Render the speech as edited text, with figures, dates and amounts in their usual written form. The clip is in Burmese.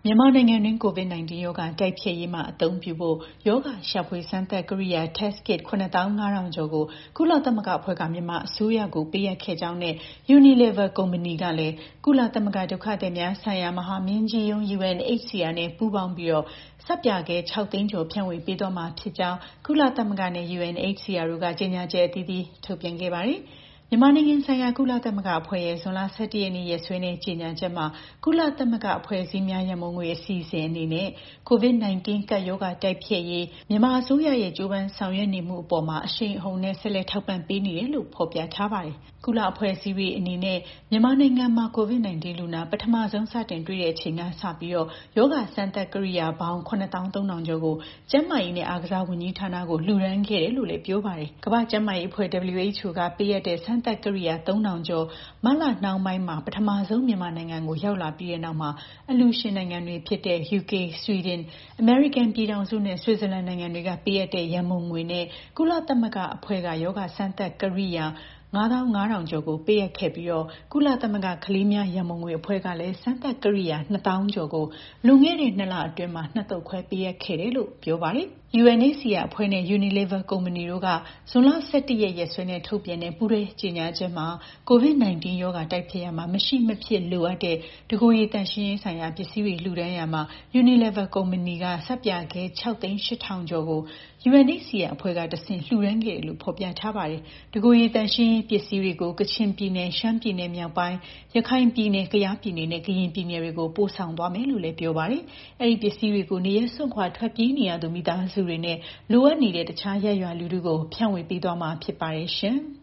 မြန်မာနိုင်ငံတွင်း COVID-19 ရောဂါတိုက်ဖျက်ရေးမှာအသုံးပြုဖို့ရောဂါရှာဖွေစမ်းသပ်ကိရိယာ Test Kit 75,000 ကျော်ကိုကုလသမဂ္ဂအဖွဲ့ကမြန်မာအစိုးရကိုပေးအပ်ခဲ့ကြောင်းနဲ့ Unilever ကုမ္ပဏီကလည်းကုလသမဂ္ဂဒုက္ခသည်များဆိုင်ရာမဟာမင်းကြီးရုံး UNHCR နဲ့ပူးပေါင်းပြီးဆပ်ပြာခဲ6သိန်းကျော်ဖြန့်ဝေပေးသွားမှာဖြစ်ကြောင်းကုလသမဂ္ဂနဲ့ UNHCR တို့ကကြေညာချက်အသီးသီးထုတ်ပြန်ခဲ့ပါတယ်။မြန်မာနိုင်ငံဆိုင်ရာကုလသမဂ္ဂအဖွဲ့ရဲ့ဇွန်လ17ရက်နေ့ရက်စွဲနဲ့ကြေညာချက်မှာကုလသမဂ္ဂအဖွဲ့အစည်းများရန်ပုံငွေအစီအစဉ်အနေနဲ့ COVID-19 ကပ်ရောဂါတိုက်ဖျက်ရေးမြန်မာအစိုးရရဲ့ကြိုးပမ်းဆောင်ရွက်နေမှုအပေါ်မှာအရှိန်အဟုန်နဲ့ဆက်လက်ထောက်ပံ့ပေးနေတယ်လို့ဖော်ပြထားပါတယ်။ကုလအဖွဲ့အစည်းတွေအနေနဲ့မြန်မာနိုင်ငံမှာ COVID-19 လူနာပထမဆုံးစတင်တွေ့တဲ့အချိန်ကစပြီးရောဂါစမ်းသပ်ကိရိယာပေါင်း 9,300 ကျော်ကိုကျန်းမာရေးနဲ့အားကစားဝန်ကြီးဌာနကိုလှူဒါန်းခဲ့တယ်လို့လည်းပြောပါတယ်။ကမ္ဘာ့ကျန်းမာရေးအဖွဲ့ WHO ကပေးအပ်တဲ့စမ်းသပ်ကိရိယာ 3,000 ကျော်မတ်လနှောင်းပိုင်းမှာပထမဆုံးမြန်မာနိုင်ငံကိုရောက်လာပြီးတဲ့နောက်မှာအလှူရှင်နိုင်ငံတွေဖြစ်တဲ့ UK, Sweden, အမေရိကန်ပြည်ထောင်စုနဲ့ Switzerland နိုင်ငံတွေကပေးအပ်တဲ့ရန်ပုံငွေနဲ့ကုလသမဂ္ဂအဖွဲ့ကရောဂါစမ်းသပ်ကိရိယာ 55,000 ကျော်ကိုပေးအပ်ခဲ့ပြီးကုလသမဂ္ဂကလေးများရန်ပုံငွေအဖွဲ့ကလည်းစမ်းသပ်ကိရိယာ 2,000 ကျော်ကိုလွန်ခဲ့တဲ့2လအတွင်းမှာနှစ်သုတ်ခွဲပေးအပ်ခဲ့တယ်လို့ပြောပါတယ်။ UNHCR အဖွဲ့နဲ့ Unilever ကုမ္ပဏီတို့ကဇွန်လ17ရက်ရက်စွဲနဲ့ထုတ်ပြန်တဲ့ပူးတွဲကြေညာချက်မှာ COVID-19 ရောဂါတိုက်ဖျက်ရာမှာမရှိမဖြစ်လိုအပ်တဲ့တကိုယ်ရည်သန့်ရှင်းရေးဆိုင်ရာပစ္စည်းတွေလှူဒါန်းရာမှာ Unilever ကုမ္ပဏီကဆပ်ပြာခဲ 6,800,000 ကျော်ကို UNHCR အဖွဲ့ကတဆင့်လှူဒါန်းခဲ့တယ်လို့ဖော်ပြထားပါတယ်။တကိုယ်ရည်သန့်ရှင်းရေးပစ္စည်းတွေကိုကချင်ပြည်နယ်၊ရှမ်းပြည်နယ်မြောက်ပိုင်း၊ရခိုင်ပြည်နယ်၊ကယားပြည်နယ်နဲ့ကရင်ပြည်နယ်တွေကိုပို့ဆောင်သွားမယ်လို့လည်းပြောပါတယ်။အဲဒီပစ္စည်းတွေကိုနေရပ်စွန့်ခွာထွက်ပြေးနေရသူမိသားစုတွေနဲ့လိုအပ်နေတဲ့တခြားရပ်ရွာလူထုကိုဖြန့်ဝေပေးသွားမှာဖြစ်ပါတယ်ရှင်။